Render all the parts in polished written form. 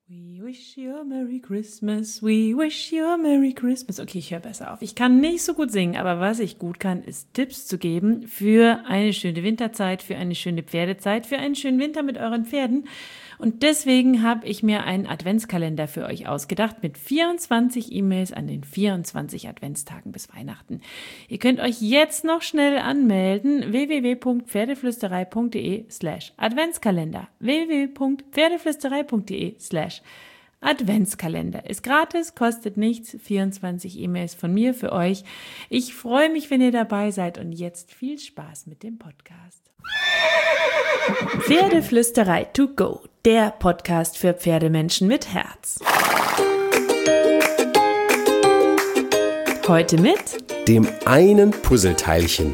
We wish you a Merry Christmas, we wish you a Merry Christmas. Okay, ich höre besser auf. Ich kann nicht so gut singen, aber was ich gut kann, ist Tipps zu geben für eine schöne Winterzeit, für eine schöne Pferdezeit, für einen schönen Winter mit euren Pferden. Und deswegen habe ich mir einen Adventskalender für euch ausgedacht mit 24 E-Mails an den 24 Adventstagen bis Weihnachten. Ihr könnt euch jetzt noch schnell anmelden, www.pferdeflüsterei.de/Adventskalender. www.pferdeflüsterei.de/Adventskalender. Ist gratis, kostet nichts, 24 E-Mails von mir für euch. Ich freue mich, wenn ihr dabei seid und jetzt viel Spaß mit dem Podcast. Pferdeflüsterei to go, der Podcast für Pferdemenschen mit Herz. Heute mit dem einen Puzzleteilchen.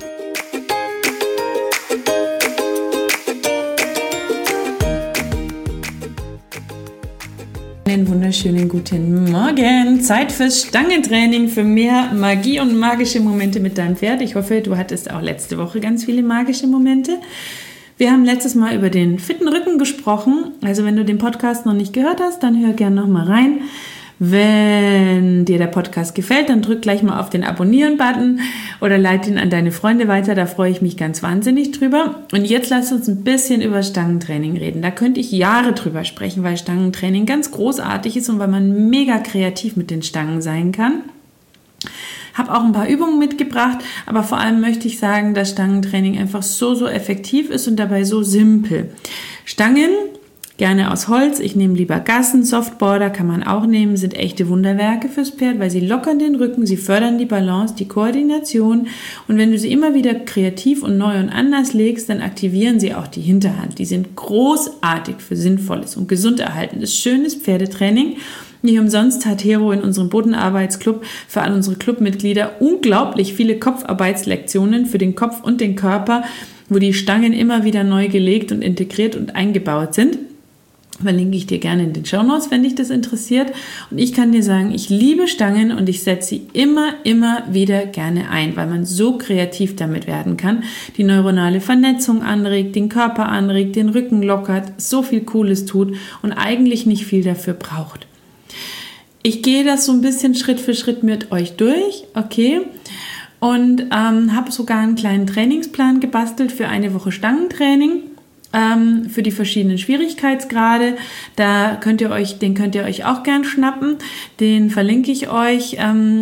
Einen wunderschönen guten Morgen. Zeit fürs Stangentraining, für mehr Magie und magische Momente mit deinem Pferd. Ich hoffe, du hattest auch letzte Woche ganz viele magische Momente. Wir haben letztes Mal über den fitten Rücken gesprochen. Also wenn du den Podcast noch nicht gehört hast, dann hör gerne noch mal rein. Wenn dir der Podcast gefällt, dann drück gleich mal auf den Abonnieren-Button oder leite ihn an deine Freunde weiter. Da freue ich mich ganz wahnsinnig drüber. Und jetzt lass uns ein bisschen über Stangentraining reden. Da könnte ich Jahre drüber sprechen, weil Stangentraining ganz großartig ist und weil man mega kreativ mit den Stangen sein kann. Habe auch ein paar Übungen mitgebracht, aber vor allem möchte ich sagen, dass Stangentraining einfach so effektiv ist und dabei so simpel. Stangen, gerne aus Holz, ich nehme lieber Gassen, Softboarder kann man auch nehmen, sind echte Wunderwerke fürs Pferd, weil sie lockern den Rücken, sie fördern die Balance, die Koordination und wenn du sie immer wieder kreativ und neu und anders legst, dann aktivieren sie auch die Hinterhand. Die sind großartig für sinnvolles und gesund erhaltendes, schönes Pferdetraining. Nicht umsonst hat Hero in unserem Bodenarbeitsclub für all unsere Clubmitglieder unglaublich viele Kopfarbeitslektionen für den Kopf und den Körper, wo die Stangen immer wieder neu gelegt und integriert und eingebaut sind. Verlinke ich dir gerne in den Shownotes, wenn dich das interessiert. Und ich kann dir sagen, ich liebe Stangen und ich setze sie immer wieder gerne ein, weil man so kreativ damit werden kann. Die neuronale Vernetzung anregt, den Körper anregt, den Rücken lockert, so viel Cooles tut und eigentlich nicht viel dafür braucht. Ich gehe das so ein bisschen Schritt für Schritt mit euch durch, okay? Und habe sogar einen kleinen Trainingsplan gebastelt für eine Woche Stangentraining. Für die verschiedenen Schwierigkeitsgrade. Den könnt ihr euch auch gern schnappen. Den verlinke ich euch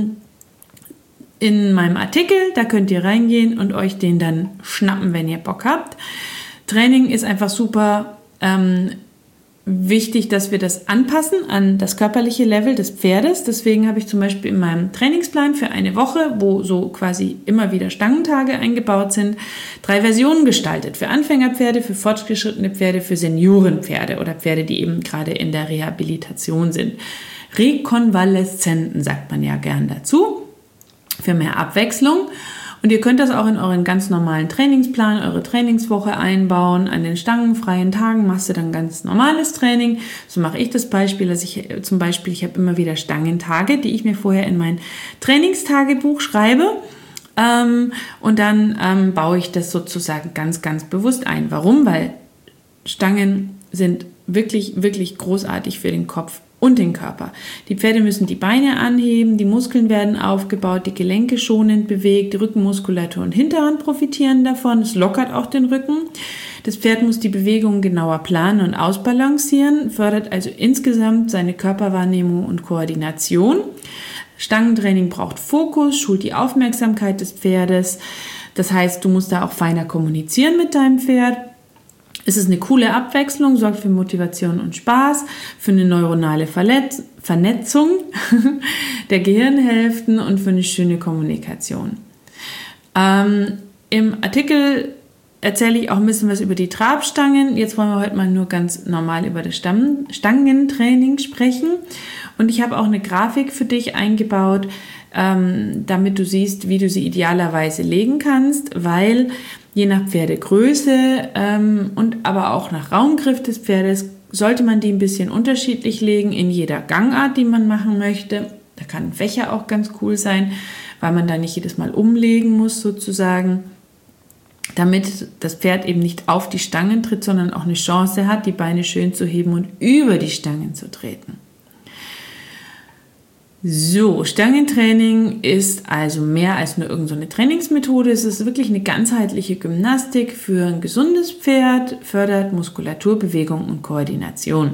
in meinem Artikel. Da könnt ihr reingehen und euch den dann schnappen, wenn ihr Bock habt. Training ist einfach super wichtig, dass wir das anpassen an das körperliche Level des Pferdes. Deswegen habe ich zum Beispiel in meinem Trainingsplan für eine Woche, wo so quasi immer wieder Stangentage eingebaut sind, 3 Versionen gestaltet. Für Anfängerpferde, für fortgeschrittene Pferde, für Seniorenpferde oder Pferde, die eben gerade in der Rehabilitation sind. Rekonvaleszenten sagt man ja gern dazu, für mehr Abwechslung. Und ihr könnt das auch in euren ganz normalen Trainingsplan, eure Trainingswoche einbauen. An den stangenfreien Tagen machst du dann ganz normales Training. So mache ich das Beispiel, dass ich habe immer wieder Stangentage, die ich mir vorher in mein Trainingstagebuch schreibe. Und dann baue ich das sozusagen ganz bewusst ein. Warum? Weil Stangen sind wirklich großartig für den Kopf und den Körper. Die Pferde müssen die Beine anheben, die Muskeln werden aufgebaut, die Gelenke schonend bewegt, die Rückenmuskulatur und Hinterhand profitieren davon. Es lockert auch den Rücken. Das Pferd muss die Bewegungen genauer planen und ausbalancieren, fördert also insgesamt seine Körperwahrnehmung und Koordination. Stangentraining braucht Fokus, schult die Aufmerksamkeit des Pferdes. Das heißt, du musst da auch feiner kommunizieren mit deinem Pferd. Es ist eine coole Abwechslung, sorgt für Motivation und Spaß, für eine neuronale Vernetzung der Gehirnhälften und für eine schöne Kommunikation. Im Artikel erzähle ich auch ein bisschen was über die Trabstangen. Jetzt wollen wir heute mal nur ganz normal über das Stangentraining sprechen. Und ich habe auch eine Grafik für dich eingebaut, damit du siehst, wie du sie idealerweise legen kannst, weil je nach Pferdegröße und aber auch nach Raumgriff des Pferdes sollte man die ein bisschen unterschiedlich legen in jeder Gangart, die man machen möchte. Da kann ein Fächer auch ganz cool sein, weil man da nicht jedes Mal umlegen muss sozusagen. damit das Pferd eben nicht auf die Stangen tritt, sondern auch eine Chance hat, die Beine schön zu heben und über die Stangen zu treten. So, Stangentraining ist also mehr als nur irgendeine Trainingsmethode. Es ist wirklich eine ganzheitliche Gymnastik für ein gesundes Pferd, fördert Muskulatur, Bewegung und Koordination.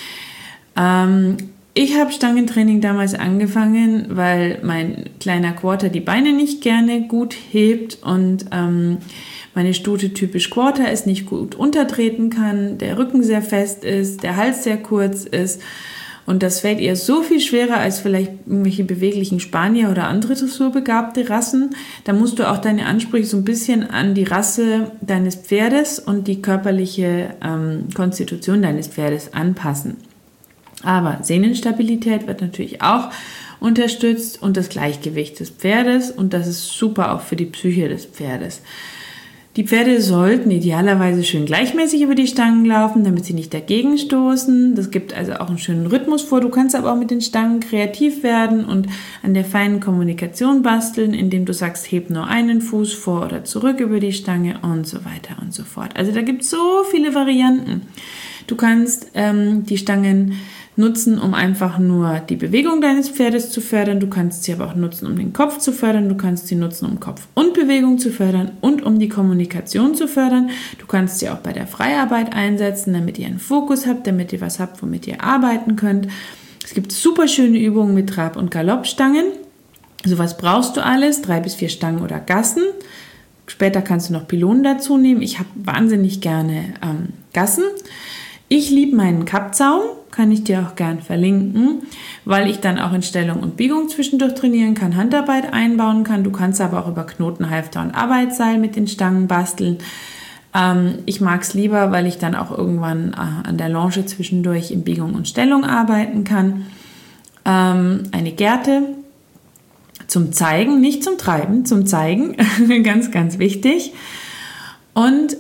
Ich habe Stangentraining damals angefangen, weil mein kleiner Quarter die Beine nicht gerne gut hebt und meine Stute typisch Quarter ist, nicht gut untertreten kann, der Rücken sehr fest ist, der Hals sehr kurz ist. Und das fällt ihr so viel schwerer als vielleicht irgendwelche beweglichen Spanier oder andere dressurbegabte Rassen. Da musst du auch deine Ansprüche so ein bisschen an die Rasse deines Pferdes und die körperliche Konstitution deines Pferdes anpassen. Aber Sehnenstabilität wird natürlich auch unterstützt und das Gleichgewicht des Pferdes. Und das ist super auch für die Psyche des Pferdes. Die Pferde sollten idealerweise schön gleichmäßig über die Stangen laufen, damit sie nicht dagegen stoßen. Das gibt also auch einen schönen Rhythmus vor. Du kannst aber auch mit den Stangen kreativ werden und an der feinen Kommunikation basteln, indem du sagst, heb nur einen Fuß vor oder zurück über die Stange und so weiter und so fort. Also da gibt es so viele Varianten. Du kannst die Stangen nutzen, um einfach nur die Bewegung deines Pferdes zu fördern. Du kannst sie aber auch nutzen, um den Kopf zu fördern. Du kannst sie nutzen, um Kopf und Bewegung zu fördern und um die Kommunikation zu fördern. Du kannst sie auch bei der Freiarbeit einsetzen, damit ihr einen Fokus habt, damit ihr was habt, womit ihr arbeiten könnt. Es gibt super schöne Übungen mit Trab- und Galoppstangen. Also was brauchst du alles? 3 bis 4 Stangen oder Gassen. Später kannst du noch Pylonen dazu nehmen. Ich habe wahnsinnig gerne Gassen. Ich liebe meinen Kappzaum, kann ich dir auch gern verlinken, weil ich dann auch in Stellung und Biegung zwischendurch trainieren kann, Handarbeit einbauen kann. Du kannst aber auch über Knoten, Halfter und Arbeitsseil mit den Stangen basteln. Ich mag es lieber, weil ich dann auch irgendwann an der Longe zwischendurch in Biegung und Stellung arbeiten kann. Eine Gerte zum Zeigen, nicht zum Treiben, zum Zeigen, ganz, ganz wichtig. Und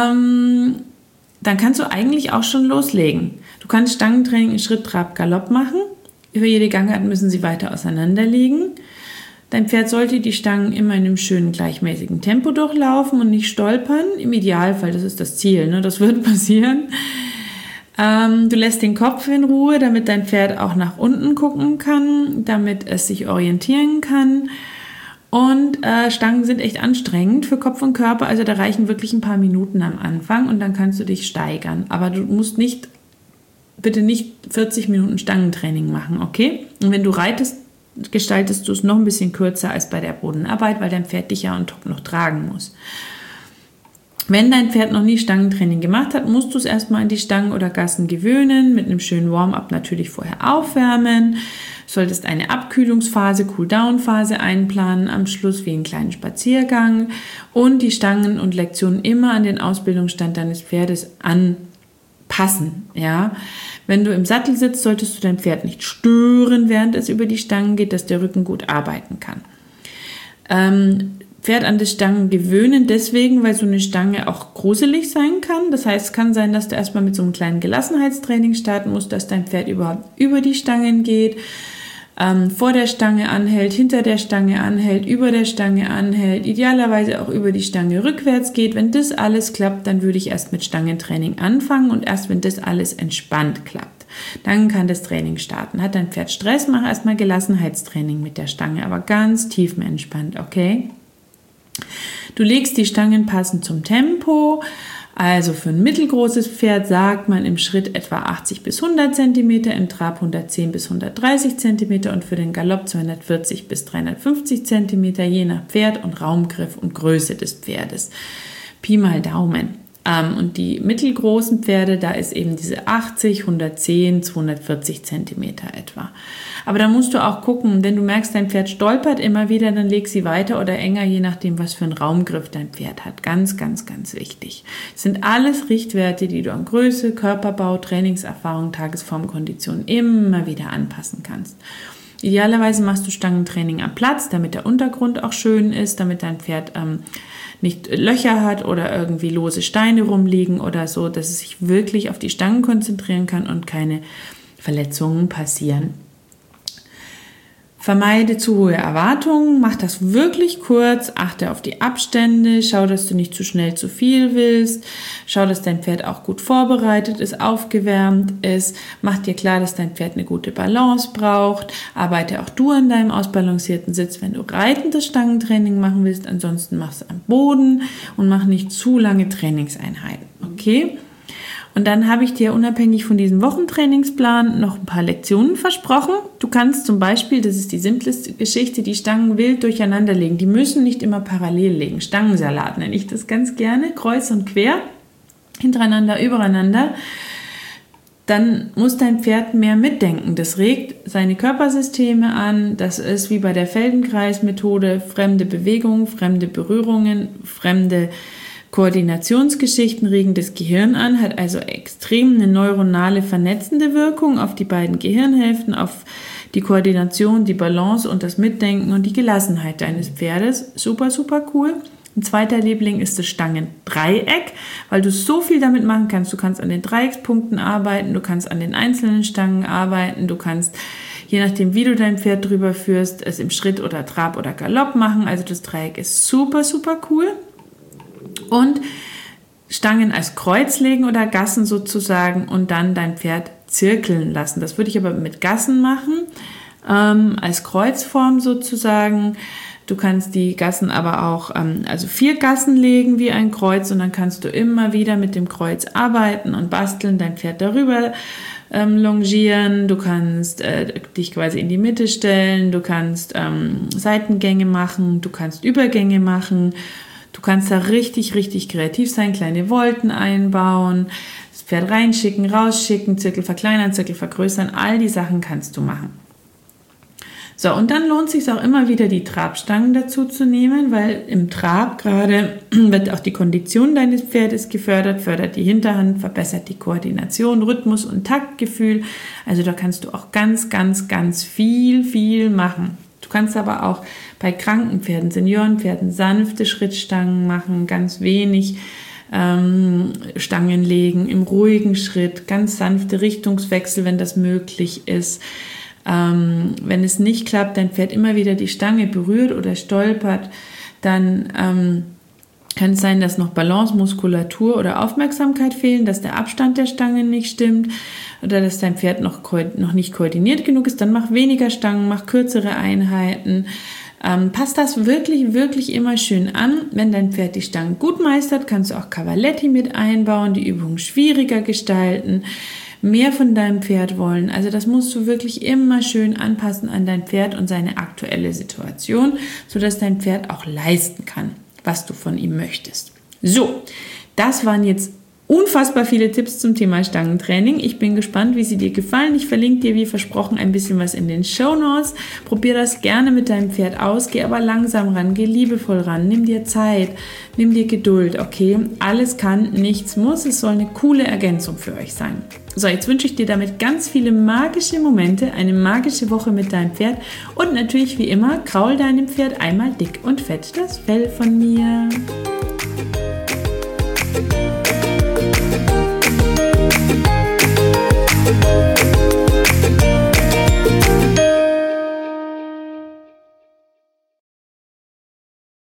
dann kannst du eigentlich auch schon loslegen. Du kannst Stangentraining in Schritt, Trab, Galopp machen. Über jede Gangart müssen sie weiter auseinander liegen. Dein Pferd sollte die Stangen immer in einem schönen, gleichmäßigen Tempo durchlaufen und nicht stolpern. Im Idealfall, das ist das Ziel, ne? Das wird passieren. Du lässt den Kopf in Ruhe, damit dein Pferd auch nach unten gucken kann, damit es sich orientieren kann. Und Stangen sind echt anstrengend für Kopf und Körper, also da reichen wirklich ein paar Minuten am Anfang und dann kannst du dich steigern. Aber du musst bitte nicht 40 Minuten Stangentraining machen, okay? Und wenn du reitest, gestaltest du es noch ein bisschen kürzer als bei der Bodenarbeit, weil dein Pferd dich ja on top noch tragen muss. Wenn dein Pferd noch nie Stangentraining gemacht hat, musst du es erstmal an die Stangen oder Gassen gewöhnen, mit einem schönen Warm-up natürlich vorher aufwärmen. Solltest eine Abkühlungsphase, Cool-Down-Phase einplanen, am Schluss wie einen kleinen Spaziergang und die Stangen und Lektionen immer an den Ausbildungsstand deines Pferdes anpassen. Ja? Wenn du im Sattel sitzt, solltest du dein Pferd nicht stören, während es über die Stangen geht, dass der Rücken gut arbeiten kann. Pferd an die Stangen gewöhnen, deswegen, weil so eine Stange auch gruselig sein kann. Das heißt, es kann sein, dass du erstmal mit so einem kleinen Gelassenheitstraining starten musst, dass dein Pferd überhaupt über die Stangen geht, vor der Stange anhält, hinter der Stange anhält, über der Stange anhält, idealerweise auch über die Stange rückwärts geht. Wenn das alles klappt, dann würde ich erst mit Stangentraining anfangen und erst wenn das alles entspannt klappt, dann kann das Training starten. Hat dein Pferd Stress, mach erstmal Gelassenheitstraining mit der Stange, aber ganz tiefenentspannt, okay? Du legst die Stangen passend zum Tempo. Also für ein mittelgroßes Pferd sagt man im Schritt etwa 80 bis 100 cm, im Trab 110 bis 130 cm und für den Galopp 240 bis 350 cm, je nach Pferd und Raumgriff und Größe des Pferdes. Pi mal Daumen. Und die mittelgroßen Pferde, da ist eben diese 80, 110, 240 cm etwa. Aber da musst du auch gucken, wenn du merkst, dein Pferd stolpert immer wieder, dann leg sie weiter oder enger, je nachdem, was für einen Raumgriff dein Pferd hat. Ganz, ganz, ganz wichtig. Das sind alles Richtwerte, die du an Größe, Körperbau, Trainingserfahrung, Tagesform, Kondition immer wieder anpassen kannst. Idealerweise machst du Stangentraining am Platz, damit der Untergrund auch schön ist, damit dein Pferd nicht Löcher hat oder irgendwie lose Steine rumliegen oder so, dass es sich wirklich auf die Stangen konzentrieren kann und keine Verletzungen passieren. Vermeide zu hohe Erwartungen, mach das wirklich kurz, achte auf die Abstände, schau, dass du nicht zu schnell zu viel willst, schau, dass dein Pferd auch gut vorbereitet ist, aufgewärmt ist, mach dir klar, dass dein Pferd eine gute Balance braucht, arbeite auch du an deinem ausbalancierten Sitz, wenn du reitendes Stangentraining machen willst, ansonsten mach es am Boden und mach nicht zu lange Trainingseinheiten, okay? Und dann habe ich dir unabhängig von diesem Wochentrainingsplan noch ein paar Lektionen versprochen. Du kannst zum Beispiel, das ist die simpleste Geschichte, die Stangen wild durcheinander legen. Die müssen nicht immer parallel liegen. Stangensalat nenne ich das ganz gerne, kreuz und quer, hintereinander, übereinander. Dann muss dein Pferd mehr mitdenken. Das regt seine Körpersysteme an. Das ist wie bei der Feldenkreis-Methode, fremde Bewegungen, fremde Berührungen, fremde Koordinationsgeschichten regen das Gehirn an, hat also extrem eine neuronale vernetzende Wirkung auf die beiden Gehirnhälften, auf die Koordination, die Balance und das Mitdenken und die Gelassenheit deines Pferdes. Super, super cool. Ein zweiter Liebling ist das Stangendreieck, weil du so viel damit machen kannst. Du kannst an den Dreieckspunkten arbeiten, du kannst an den einzelnen Stangen arbeiten, du kannst, je nachdem wie du dein Pferd drüber führst, es im Schritt oder Trab oder Galopp machen. Also das Dreieck ist super, super cool. Und Stangen als Kreuz legen oder Gassen sozusagen und dann dein Pferd zirkeln lassen. Das würde ich aber mit Gassen machen, als Kreuzform sozusagen. Du kannst die Gassen aber auch, also 4 Gassen legen wie ein Kreuz und dann kannst du immer wieder mit dem Kreuz arbeiten und basteln, dein Pferd darüber longieren, du kannst dich quasi in die Mitte stellen, du kannst Seitengänge machen, du kannst Übergänge machen. Du kannst da richtig, richtig kreativ sein, kleine Volten einbauen, das Pferd reinschicken, rausschicken, Zirkel verkleinern, Zirkel vergrößern, all die Sachen kannst du machen. So, und dann lohnt es sich auch immer wieder, die Trabstangen dazu zu nehmen, weil im Trab gerade wird auch die Kondition deines Pferdes gefördert, fördert die Hinterhand, verbessert die Koordination, Rhythmus und Taktgefühl. Also da kannst du auch ganz, ganz, ganz viel machen. Du kannst aber auch bei kranken Pferden, Seniorenpferden, sanfte Schrittstangen machen, ganz wenig Stangen legen, im ruhigen Schritt, ganz sanfte Richtungswechsel, wenn das möglich ist. Wenn es nicht klappt, dein Pferd immer wieder die Stange berührt oder stolpert, dann kann es sein, dass noch Balance, Muskulatur oder Aufmerksamkeit fehlen, dass der Abstand der Stangen nicht stimmt oder dass dein Pferd noch nicht koordiniert genug ist. Dann mach weniger Stangen, mach kürzere Einheiten. Passt das wirklich, wirklich immer schön an. Wenn dein Pferd die Stangen gut meistert, kannst du auch Cavaletti mit einbauen, die Übung schwieriger gestalten, mehr von deinem Pferd wollen. Also das musst du wirklich immer schön anpassen an dein Pferd und seine aktuelle Situation, sodass dein Pferd auch leisten kann, was du von ihm möchtest. So, das waren jetzt unfassbar viele Tipps zum Thema Stangentraining. Ich bin gespannt, wie sie dir gefallen. Ich verlinke dir, wie versprochen, ein bisschen was in den Shownotes. Probier das gerne mit deinem Pferd aus. Geh aber langsam ran, geh liebevoll ran. Nimm dir Zeit, nimm dir Geduld, okay? Alles kann, nichts muss. Es soll eine coole Ergänzung für euch sein. So, jetzt wünsche ich dir damit ganz viele magische Momente, eine magische Woche mit deinem Pferd und natürlich wie immer, kraul deinem Pferd einmal dick und fett das Fell von mir.